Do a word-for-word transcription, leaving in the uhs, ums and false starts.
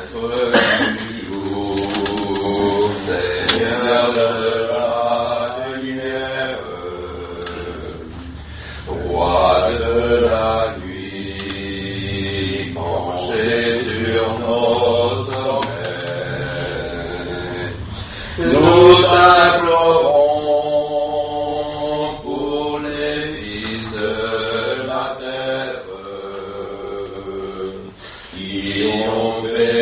du jour, Seigneur de la lumière, Roi de la nuit, penché sur nos sommets, nous t'implorons pour les fils de la terre qui ont péri.